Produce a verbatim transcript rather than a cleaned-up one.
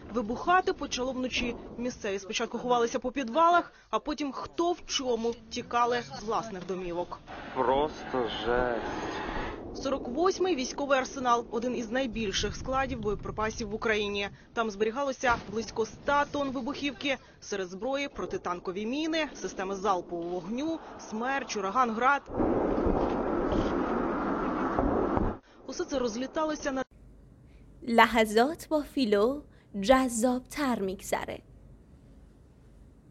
Вибухати почало вночі. Місцеві спочатку ховалися по підвалах, а потім хто в чому тікали з власних домівок. Просто жесть. сорок восьмий військовий арсенал – один із найбільших складів боєприпасів в Україні. Там зберігалося близько ста тонн вибухівки. Серед зброї – протитанкові міни, системи залпового вогню, «Смерч», «Ураган», «Град». Усе це розліталося на لحظات با فیلو جذاب‌تر می‌گذره.